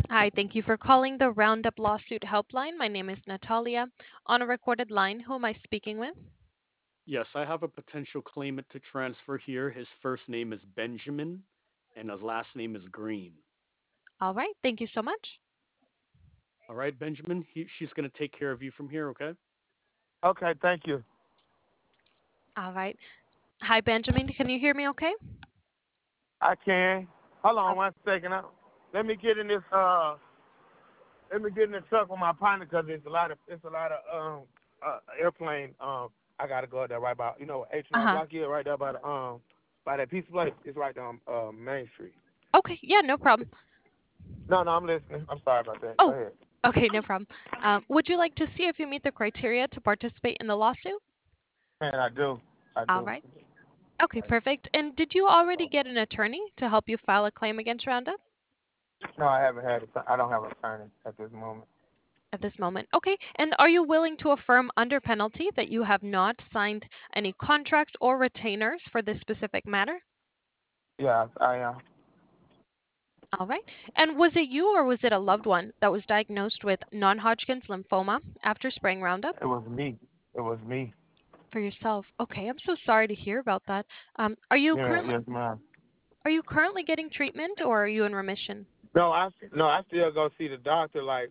Hi, thank you for calling the Roundup Lawsuit Helpline. My name is Natalia. On a recorded line, who am I speaking with? Yes, I have a potential claimant to transfer here. His first name is Benjamin, and his last name is Green. All right, thank you so much. All right, Benjamin, she's going to take care of you from here, okay? Okay, thank you. All right. Hi, Benjamin. Can you hear me okay? I can. Hold Uh, on 1 second. Let me get in this. Let me get in the truck with my partner because it's a lot of airplane. I gotta go there right by H&R uh-huh. Block here right there by that pizza place. It's right there on Main Street. Okay, yeah, no problem. No, I'm listening. I'm sorry about that. Go Oh, ahead. okay, no problem. Would you like to see if you meet the criteria to participate in the lawsuit? Man, I do. I All do. right. Okay, perfect. And did you already get an attorney to help you file a claim against Roundup No, I haven't had it. I don't have a attorney at this moment. at this moment? Okay, and are you willing to affirm under penalty that you have not signed any contracts or retainers for this specific matter? Yeah, I am. All right. And was it you or was it a loved one that was diagnosed with non-Hodgkin's lymphoma after spraying Roundup? It was me. It was me. For yourself. Okay, I'm so sorry to hear about that. Are you Yeah, currently yes, ma'am. getting treatment or are you in remission? No, I still go see the doctor like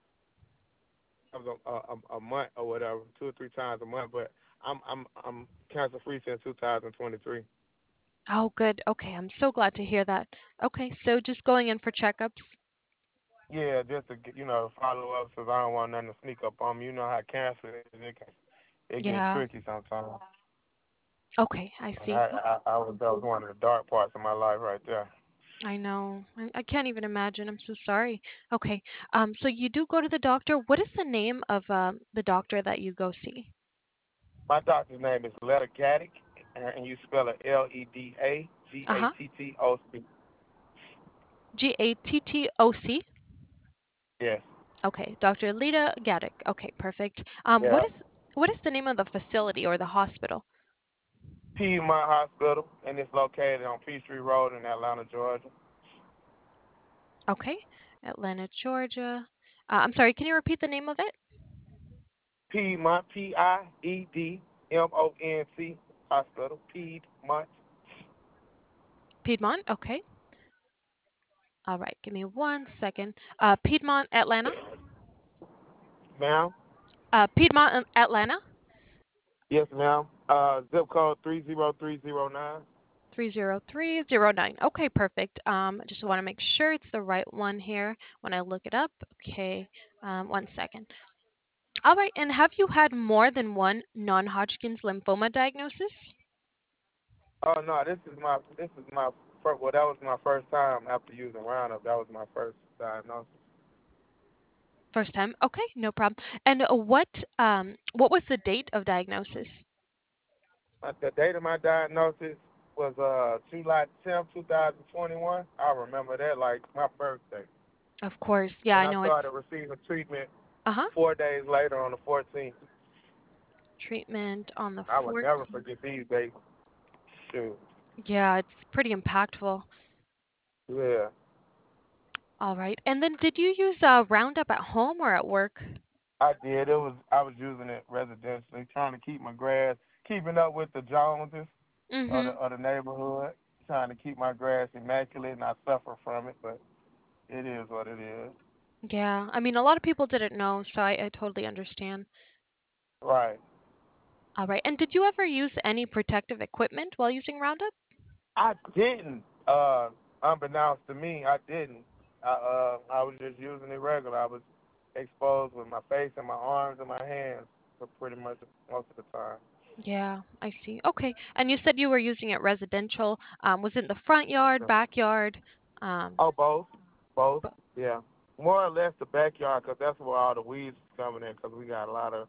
a month or whatever, 2 or 3 times a month. But I'm cancer free since 2023. Oh, good. Okay, I'm so glad to hear that. Okay, so just going in for checkups. Yeah, just to get, follow up because I don't want nothing to sneak up on me. You know how cancer is; it get Yeah. tricky sometimes. Okay, I And see. that was one of the dark parts of my life right there. I know. I can't even imagine. I'm so sorry. Okay. So you do go to the doctor. What is the name of the doctor that you go see? My doctor's name is Letta Gaddick, and you spell it Leda Uh-huh. Gattoc. Gattoc. Yes. Okay, Dr. Lita Gaddick. Okay, perfect. Yeah. What is the name of the facility or the hospital? Piedmont Hospital, and it's located on Peachtree Road in Atlanta, Georgia. Okay, Atlanta, Georgia. I'm sorry, can you repeat the name of it? Piedmont, Piedmont Hospital, Piedmont. Piedmont. Okay. All right, give me 1 second. Piedmont, Atlanta. Ma'am? Piedmont, Atlanta. Yes, ma'am. Zip code 30309. 30309. Okay, perfect. I just want to make sure it's the right one here when I look it up. Okay, 1 second. All right, and have you had more than one non-Hodgkin's lymphoma diagnosis? Oh no, well, that was my first time after using Roundup. That was my first diagnosis. First time? Okay, no problem. And what was the date of diagnosis? The date of my diagnosis was July 10th, 2021. I remember that like my birthday. Of course. Yeah, And I I know it's started receiving treatment uh-huh. 4 days later on the 14th. Treatment on the I would 4th. never forget these dates. Shoot. Yeah, it's pretty impactful. Yeah. All right. And then did you use Roundup at home or at work? I did. I was using it residentially, trying to keep my grass, keeping up with the Joneses Mhm. of the neighborhood, trying to keep my grass immaculate, and I suffer from it, but it is what it is. Yeah. I mean, a lot of people didn't know, so I totally understand. Right. All right. And did you ever use any protective equipment while using Roundup? I didn't. Unbeknownst to me, I didn't. I was just using it regular. I was exposed with my face and my arms and my hands for pretty much most of the time. Yeah, I see. Okay. And you said you were using it residential. Was it in the front yard, backyard? Um, Oh, both, both. but Yeah, more or less the backyard, 'cause that's where all the weeds is coming in. 'Cause we got a lot of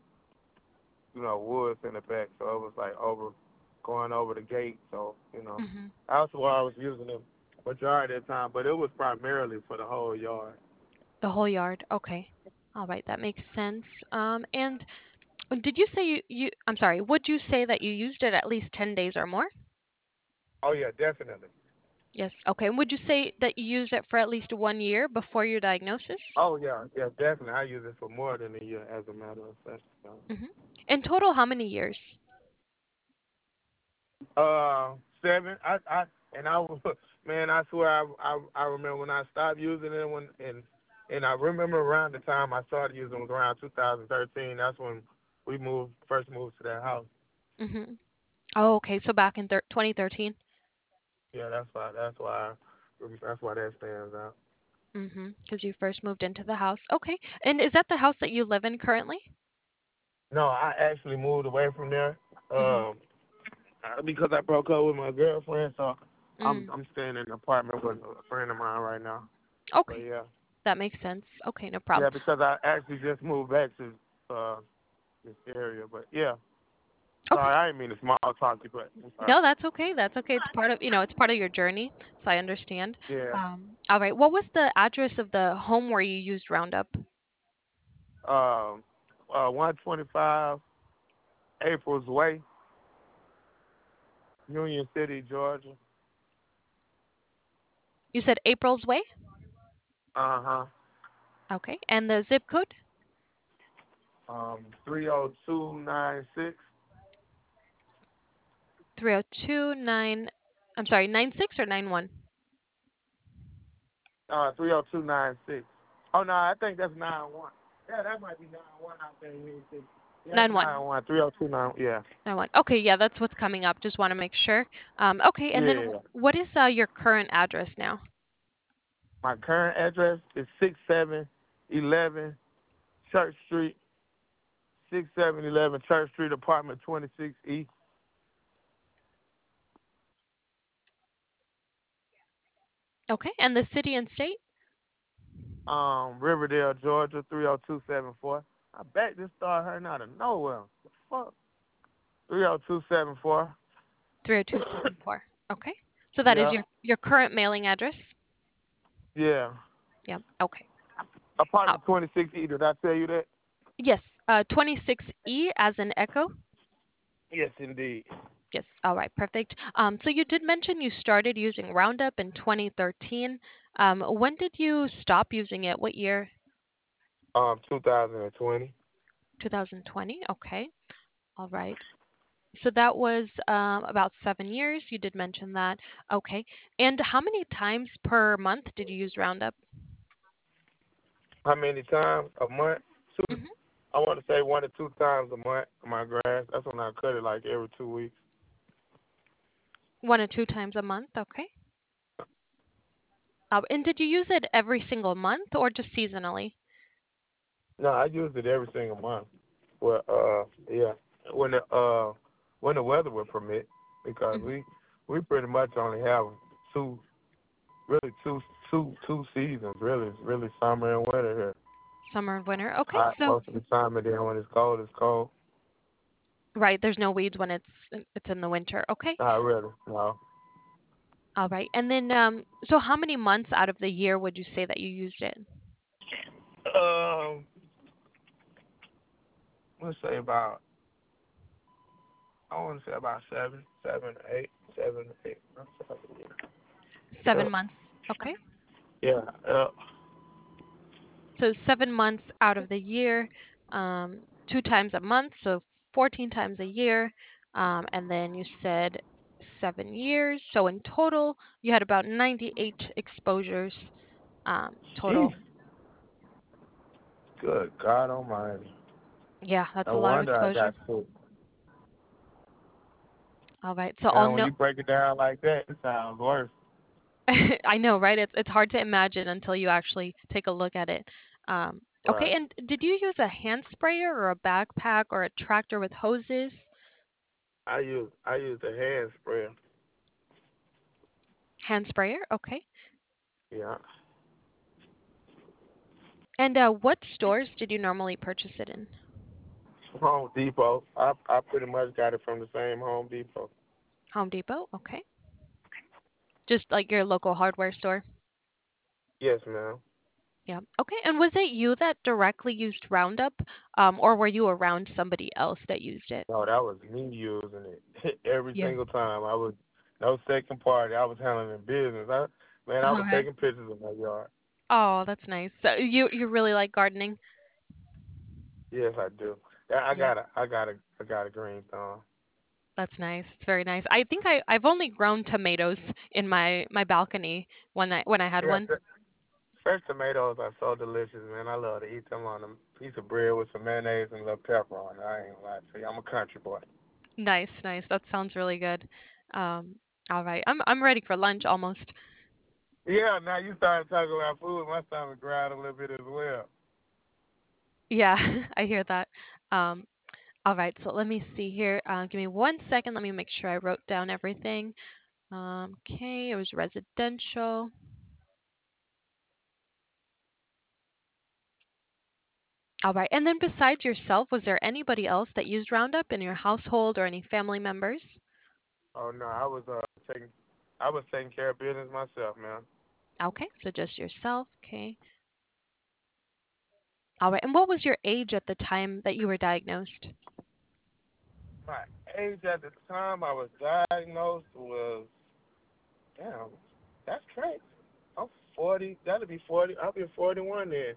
woods in the back, so it was like going over the gate. So mhm. that's why I was using it majority of the time. But it was primarily for the whole yard. The whole yard. Okay. All right, that makes sense. And did you say I'm sorry, would you say that you used it at least 10 days or more? Oh yeah, definitely. Yes. Okay. And would you say that you used it for at least 1 year before your diagnosis? Oh yeah, yeah, definitely. I use it for more than a year, as a matter of fact. Hmm. In total, how many years? 7. And I was, man, I swear I remember when I stopped using it and I remember around the time I started using it was around 2013. That's when we first moved to that house. Hmm. Oh, okay. So back in 2013. Yeah, that's why that stands out. Because you first moved into the house. Okay. And is that the house that you live in currently? No, I actually moved away from there. Mm-hmm. Um, because I broke up with my girlfriend, so Mm. I'm staying in an apartment with a friend of mine right now. But Okay. yeah, That makes sense. Okay, no problem. yeah, because I actually just moved back to uh this area. But yeah, Okay. sorry, I didn't mean to small talk you, but I'm sorry. No, that's okay. That's okay. It's part of, it's part of your journey, so I understand. Yeah, All right. What was the address of the home where you used Roundup? um, 125 April's Way, Union City, Georgia. You said April's Way? Uh-huh. Okay. And the zip code? 30296. 3029. I'm sorry, 96 or 91? 30296. Oh no, I think that's 91. Yeah, that might be 91 out there. Yeah, that's 91. 91. 3029. Yeah. 91. Okay, yeah, that's what's coming up. Just want to make sure. Okay, and then Yeah. what is your current address now? My current address is 6711 Church Street, 6711 Church Street, apartment 26E, Okay, and the city and state? Riverdale, Georgia, 30274. I bet this started hurting out of nowhere. The fuck? 30274. 30274. Okay. So that is Yeah. your current mailing address? Yeah. Yeah. Okay. Uh, Apartment 26E. Did I tell you that? yes, 26E as in echo? Yes, indeed. Yes. All right. Perfect. So you did mention you started using Roundup in 2013. When did you stop using it? What year? 2020. 2020. Okay. All right. So that was about 7 years. You did mention that. Okay. And how many times per month did you use Roundup? How many times a month? Two. Hmm. I want to say 1 to 2 times a month on my grass. That's when I cut it, like every 2 weeks. 1 or 2 times a month. Okay. And did you use it every single month or just seasonally? No, I use it every single month. Well, yeah, when the weather would permit, because Hmm. we pretty much only have two, really two seasons, really summer and winter here. Summer and winter. Okay. Hot So most of the time, and then when it's cold, it's cold. right, there's no weeds when it's in the winter. Okay. Not really, no. All right. And then so how many months out of the year would you say that you used it? Um, let's say about I want to say about seven, eight, 7, 8. Yeah, 7 months. Okay. yeah, yeah. So 7 months out of the year, 2 times a month, so 14 times a year. And then you said 7 years. So in total, you had about 98 exposures Jeez, total. good God Almighty! Yeah, that's No a lot of wonder I exposure. got sick. All right. So I'll Now, when know. you break it down like that, it sounds worse. I know, right? It's hard to imagine until you actually take a look at it. Okay. Right. And did you use a hand sprayer or a backpack or a tractor with hoses? I use the hand sprayer. Hand sprayer. Okay. Yeah. And what stores did you normally purchase it in? Home Depot. I pretty much got it from the same Home Depot. Home Depot. Okay. Just like your local hardware store. Yes, ma'am. Yeah. Okay. And was it you that directly used Roundup, or were you around somebody else that used it? No, that was me using it every Yeah. single time. I would No second party. I was handling business. Man, I All was right. taking pictures in my yard. Oh, that's nice. So you really like gardening? Yes, I do. Yeah, I Yeah. got a, I got a, I got a green thumb. That's nice. It's very nice. I think I've only grown tomatoes in my balcony when I had Yeah, one. fresh tomatoes are so delicious, man. I love to eat them on a piece of bread with some mayonnaise and a little pepper on it. I ain't gonna lie to you. I'm a country boy. Nice, nice. That sounds really good. Um, all right. I'm ready for lunch almost. Yeah, now you started talking about food. My stomach growled a little bit as well. Yeah, I hear that. Um, all right. So let me see here. Give me 1 second. Let me make sure I wrote down everything. Okay, it was residential. All right. And then besides yourself, was there anybody else that used Roundup in your household or any family members? Oh no, taking, I was taking care of business myself, man. Okay, so just yourself. Okay. All right. And what was your age at the time that you were diagnosed? My age at the time I was diagnosed was damn. That's crazy. I'm 40. That'll be 40. I'll be 41 then.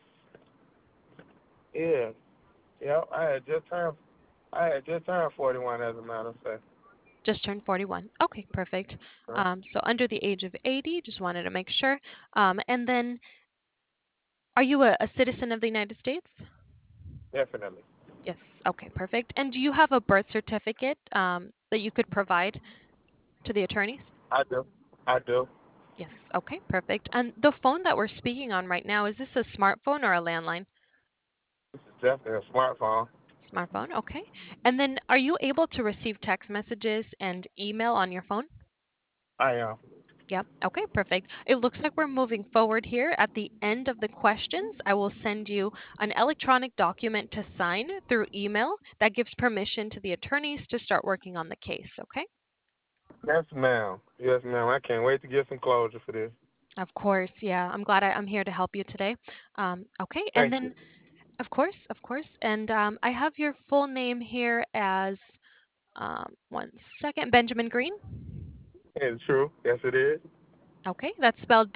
Yeah. Yeah. I had just turned 41 as a matter of fact. Just turned 41. Okay, perfect. Huh? So under the age of 80, just wanted to make sure. And then, are you a citizen of the United States? Definitely. Yes. Okay, perfect. And do you have a birth certificate that you could provide to the attorneys? I do. I do. Yes. Okay, perfect. And the phone that we're speaking on right now, is this a smartphone or a landline? This is definitely a smartphone. Smartphone, okay. And then are you able to receive text messages and email on your phone? I am. Yep. Okay, perfect. It looks like we're moving forward here. At the end of the questions, I will send you an electronic document to sign through email that gives permission to the attorneys to start working on the case, okay? Yes, ma'am. Yes, ma'am. I can't wait to get some closure for this. Of course, yeah. I'm glad I'm here to help you today. Okay, and Thank you. then, of course. And I have your full name here as, 1 second, Benjamin Green. It's true. Yes, it is. Okay, that's spelled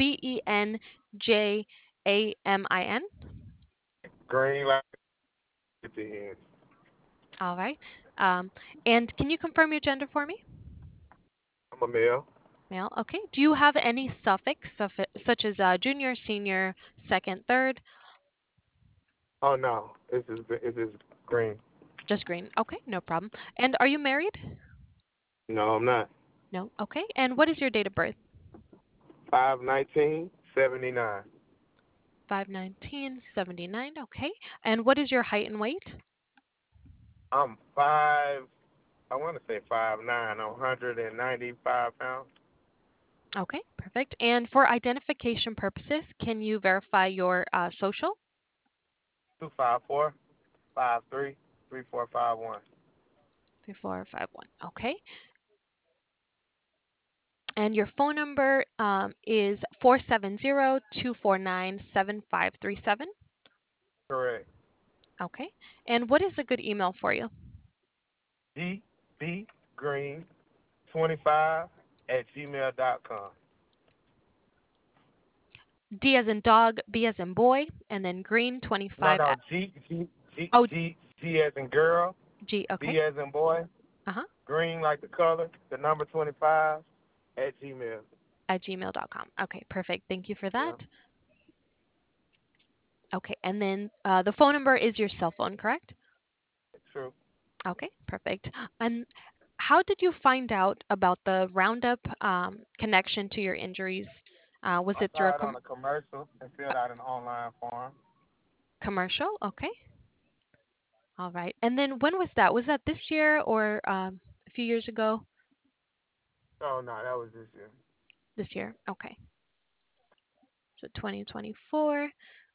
Benjamin. Green light at the end. All right. Um, and can you confirm your gender for me? I'm a male. Male. Okay. Do you have any such as junior, senior, second, third? Oh no, this is green. Just green. Okay, no problem. And are you married? No, I'm not. No. Okay. And what is your date of birth? 5/19/79. 5/19/79. Okay. And what is your height and weight? I'm five. I want to say 5'9". 195 pounds. Okay, perfect. And for identification purposes, can you verify your social? 254 53 3451. 3451. Okay. And your phone number is 470-249-7537. Correct. Okay. And what is a good email for you? gbgreen25@gmail.com. D as in dog, B as in boy, and then green No, 25 no. at, oh, G as in girl. G, okay. B as in boy. Uh-huh. Green like the color. The number 25 at Gmail. At gmail.com. Okay, perfect. Thank you for Yeah. that. Okay. And then the phone number is your cell phone, correct? True. Okay, perfect. And how did you find out about the Roundup connection to your injuries? Was I it through a saw it on a commercial and filled out an online form. commercial? Okay. All right. And then when was that? Was that this year or a few years ago? Oh no, that was this year. This year. Okay. So 2024.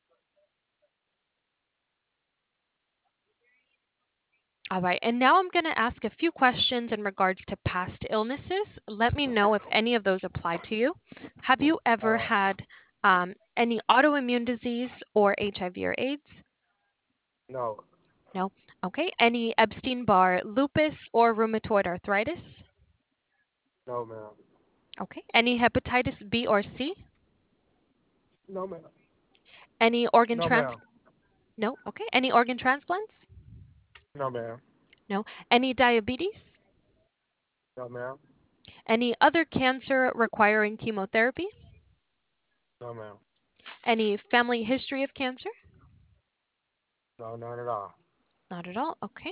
All right. And now I'm going to ask a few questions in regards to past illnesses. Let me know if any of those apply to you. Have you All ever right. had any autoimmune disease or HIV or AIDS? No, No. Okay. Any Epstein-Barr lupus or rheumatoid arthritis? No, ma'am. Okay. Any hepatitis B or C? No, ma'am. Any organ No, ma'am. No. Okay. Any organ transplants? No, ma'am. No. Any diabetes? No, ma'am. Any other cancer requiring chemotherapy? No, ma'am. Any family history of cancer? No, none at all. Not at all. Okay.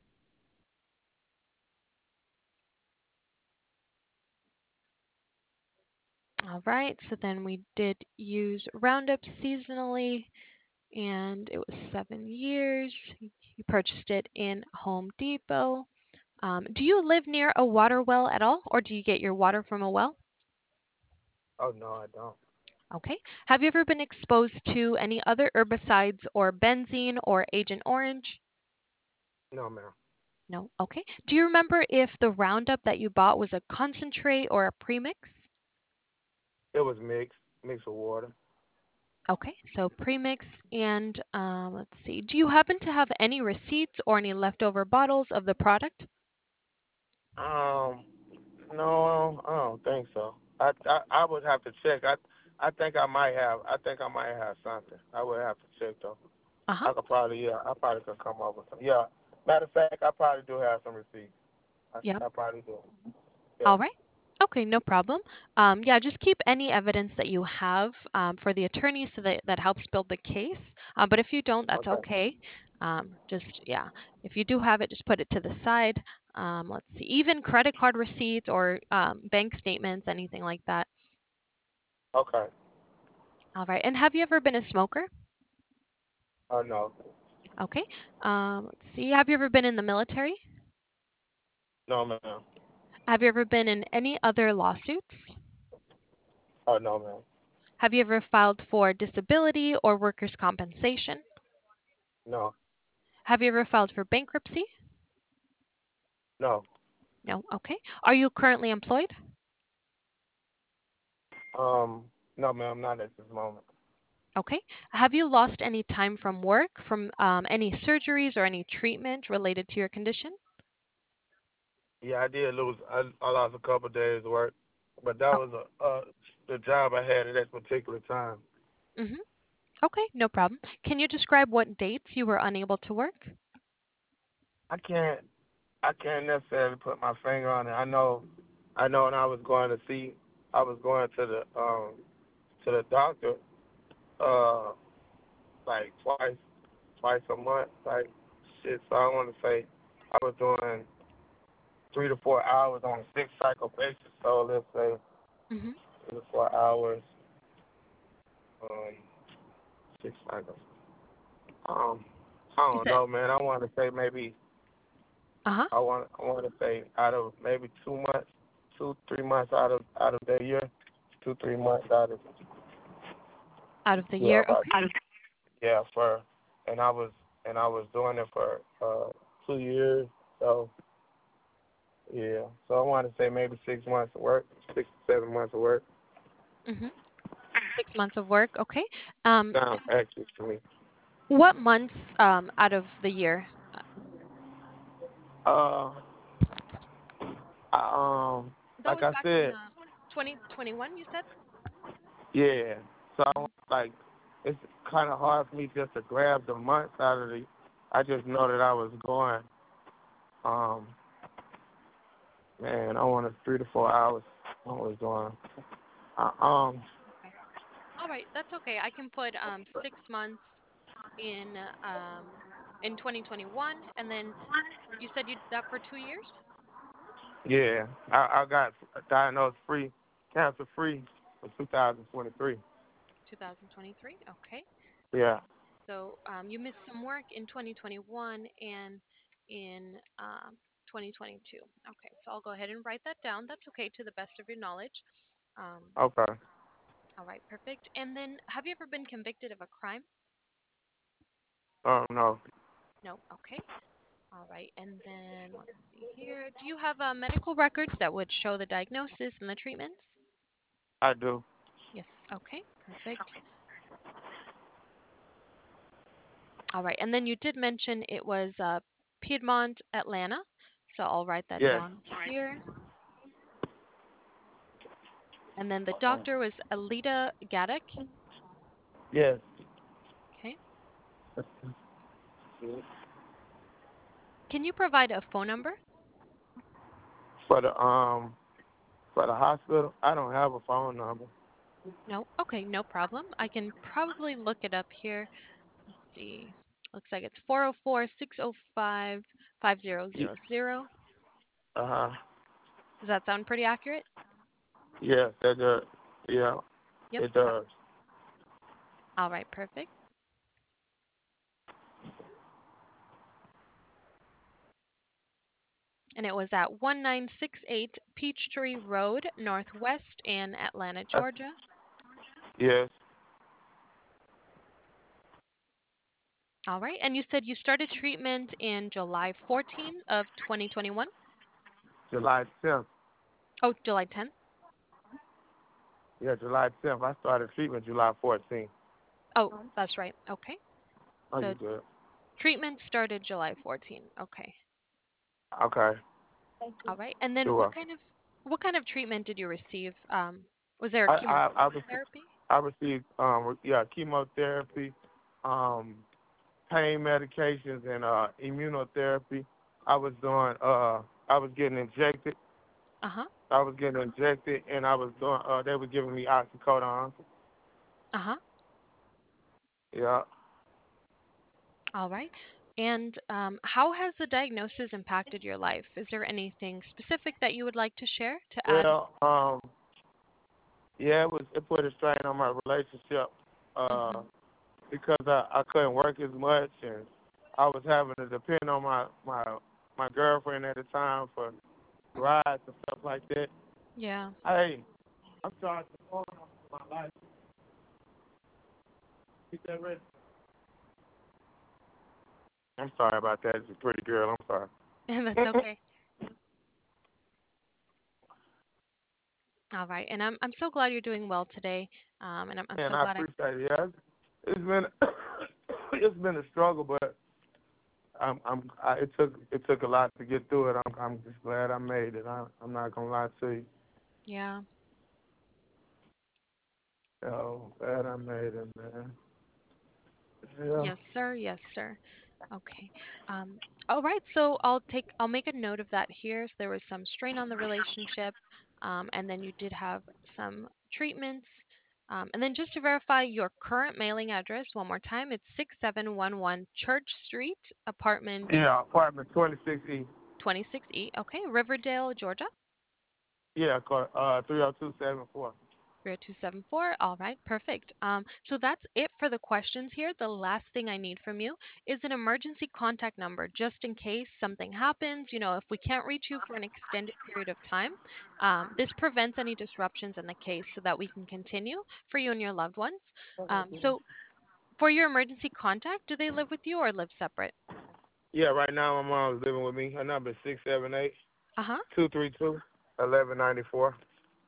All right. So then we did use Roundup seasonally, and it was 7 years. You purchased it in Home Depot. Do you live near a water well at all, or do you get your water from a well? Oh, no, I don't. Okay. Have you ever been exposed to any other herbicides or benzene or Agent Orange? No, ma'am. No. Okay. Do you remember if the Roundup that you bought was a concentrate or a premix? It was mixed with water. Okay. So premix and let's see. Do you happen to have any receipts or any leftover bottles of the product? Um, no, I don't think so. I would have to check. I think I might have. I think I might have something. I would have to check though. Uh-huh. I could probably yeah. I probably could come up with some. Yeah. Matter of fact, I probably do have some receipts. Yeah. I probably do. Yeah. All right. Okay, no problem. Yeah, just keep any evidence that you have for the attorney so that helps build the case. But if you don't, that's Okay. okay. Just, yeah, if you do have it, just put it to the side. Let's see, even credit card receipts or bank statements, anything like that. Okay. All right. And have you ever been a smoker? Oh no. Okay. Let's see. Have you ever been in the military? No, ma'am. Have you ever been in any other lawsuits? Oh no, ma'am. Have you ever filed for disability or workers' compensation? No. Have you ever filed for bankruptcy? No. No. Okay. Are you currently employed? Um. No, ma'am. Not at this moment. Okay. Have you lost any time from work from any surgeries or any treatment related to your condition? Yeah, I did lose. I lost a couple of days' work, but that Oh. was the job I had at that particular time. Mhm. Okay, no problem. Can you describe what dates you were unable to work? I can't I can't necessarily put my finger on it. I know when I was going to the doctor uh like twice a month, like shit. So I want to say I was doing 3 to 4 hours on a 6 cycle basis. So let's say Mhm. 3 to 4 hours, um, 6 cycles. Um, I You don't said. know, man. I want to say maybe Uh-huh. I want to say out of maybe 2 months, 2 3 months out of the year, 2 3 months out of Out of the yeah year. about Okay. yeah for and I was doing it for 2 years. So yeah, so I want to say maybe 6 months of work, 6 to 7 months of work. Mhm. 6 months of work. Okay. Um Sounds accurate to me. what months out of the year? Uh, That like was I back in said, 2021, you said? yeah. So Mhm. like, it's kind of hard for me just to grab the months out of the. I just know that I was going. Um, man, I wanted 3 to 4 hours. I was going. Uh, Okay. All right, that's okay. I can put 6 months in um in 2021, and then you said you did that for 2 years. yeah. I got diagnosed cancer free in 2023. 2023. Okay. Yeah. So you missed some work in 2021 and in 2022. Okay, so I'll go ahead and write that down. That's okay to the best of your knowledge. Um, Okay. all right, perfect. And then, have you ever been convicted of a crime? No, No. Okay. All right. And then let's see here. Do you have medical records that would show the diagnosis and the treatments? I do. Yes. Okay. Perfect. All right. And then you did mention it was Piedmont, Atlanta. So I'll write that Yes. down here. And then the doctor was Alita Gaddick. Yes. Okay. Can you provide a phone number? For the hospital, I don't have a phone number. No. Okay, no problem. I can probably look it up here. Let's see. Looks like it's 404-605-5000. Uh huh. Does that sound pretty accurate? Yes, that does. Yeah, Yep. it does. All right, perfect. And it was at 1968 Peachtree Road, Northwest in Atlanta, That's, Georgia. yes, All right. And you said you started treatment in July 14 of 2021? July 10th. Oh, July 10th? Yeah, July 10th. I started treatment July 14th. Oh, that's right. Okay. Oh, So you good? treatment started July 14. Okay. Okay, All right. And then sure. what kind of treatment did you receive? Was there I I I, rec- chemotherapy? I received chemotherapy, um pain medications and immunotherapy. I was doing I was getting injected. Uh-huh. I was getting injected and I was doing they were giving me oxycodone. Uh-huh. Yeah. All right. And how has the diagnosis impacted your life? Is there anything specific that you would like to share to add? Well, yeah, it put a strain on my relationship uh Mm-hmm. because I couldn't work as much and I was having to depend on my girlfriend at the time for rides and stuff like that. Yeah. Hey, I'm charging the phone off my life. Get that ready. I'm sorry about that. It's a pretty girl. I'm sorry. That's okay. All right. And I'm so glad you're doing well today. And I'm And so I glad I. appreciate it. Yeah, it's been it's been a struggle, but it took a lot to get through it. I'm just glad I made it. I'm not gonna lie to you. Yeah. Oh, glad I made it, man. Yeah. Yes, sir. Yes, sir. Okay. Um, all right. So I'll make a note of that here. So there was some strain on the relationship, and then you did have some treatments. And then just to verify your current mailing address one more time, it's 6711 Church Street, apartment Yeah, apartment 26E. 26E. Okay, Riverdale, Georgia. Yeah, 30274. 30274. All right, perfect. So that's it for the questions here. The last thing I need from you is an emergency contact number just in case something happens. If we can't reach you for an extended period of time, this prevents any disruptions in the case so that we can continue for you and your loved ones. So, for your emergency contact, do they live with you or live separate? Yeah, right now my mom's living with me. Her number is 678 Uh huh. 232 1194.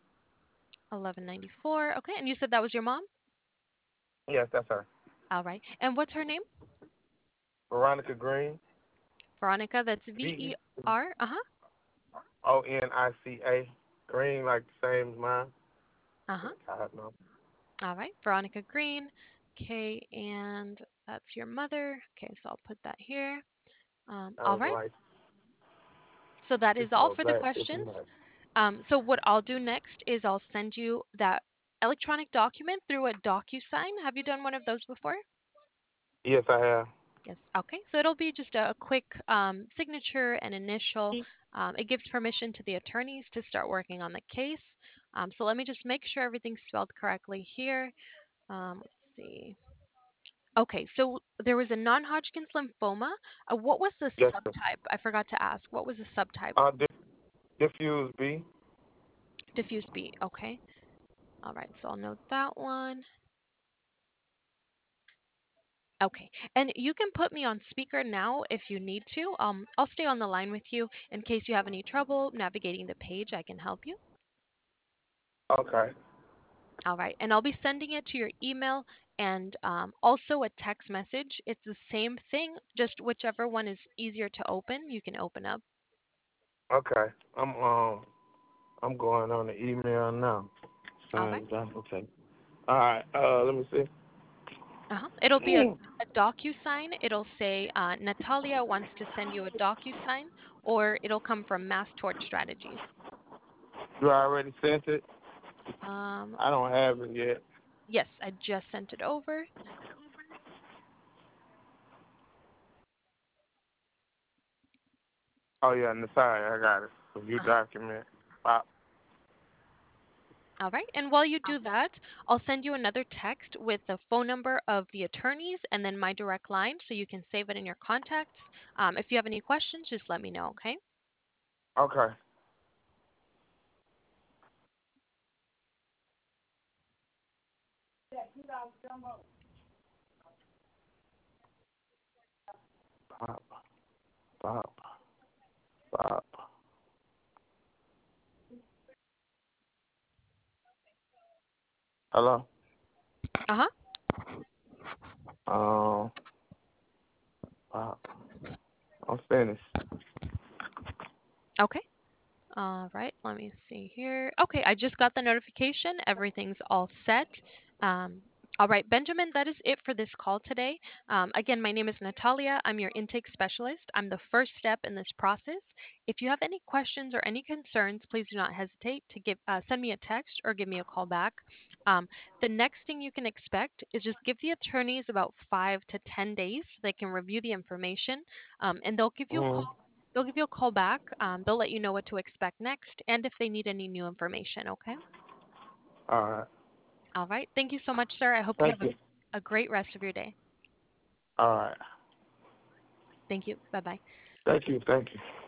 1194. Okay, and you said that was your mom? Yes, that's her. All right. And what's her name? Veronica Green. Veronica. That's V E VER. Uh huh. Onica. Green, like the same as mine. Uh huh. I have no. All right, Veronica Green. Okay, and that's your mother. Okay, so I'll put that here. I All was right, like, so that is it's all no for the black. It's questions. not. So what I'll do next is I'll send you that electronic document through a DocuSign. Have you done one of those before? Yes, I have. Yes. Okay, so it'll be just a quick signature and initial. It gives permission to the attorneys to start working on the case. So let me just make sure everything's spelled correctly here. Let's see. Okay, so there was a non-Hodgkin's lymphoma. What was the Yes, sir. subtype? I forgot to ask. What was the subtype? Diffuse B. Diffuse B. Okay. All right, so I'll note that one. Okay, and you can put me on speaker now if you need to. I'll stay on the line with you in case you have any trouble navigating the page. I can help you. Okay. All right, and I'll be sending it to your email and also a text message. It's the same thing, just whichever one is easier to open, you can open up. Okay. I'm going on the email now. All right. Sign document. All right. Let me see. It'll be a DocuSign. It'll say Natalia wants to send you a DocuSign, or it'll come from Mass Torch Strategies. You already sent it? Um, I don't have it yet. yes, I just sent it over. Oh yeah, sorry, I got it. Review Uh-huh. document. Pop. All right. And while you do that, I'll send you another text with the phone number of the attorneys and then my direct line so you can save it in your contacts. If you have any questions, just let me know, okay? Okay. Pop. Pop. Pop. Hello. Uh-huh. Um. Pop. I'm finished. Okay. All right, let me see here. Okay, I just got the notification. Everything's all set. Um, all right, Benjamin, that is it for this call today. Again, my name is Natalia. I'm your intake specialist. I'm the first step in this process. If you have any questions or any concerns, please do not hesitate to send me a text or give me a call back. Um, the next thing you can expect is just give the attorneys about 5 to 10 days so they can review the information, and they'll give you a call. Mm. They'll give you a call back. They'll let you know what to expect next and if they need any new information, okay? All right. All right. Thank you so much, sir. I hope you Thank have you. a great rest of your day. All right. Thank you. Bye bye. Thank you. Thank you.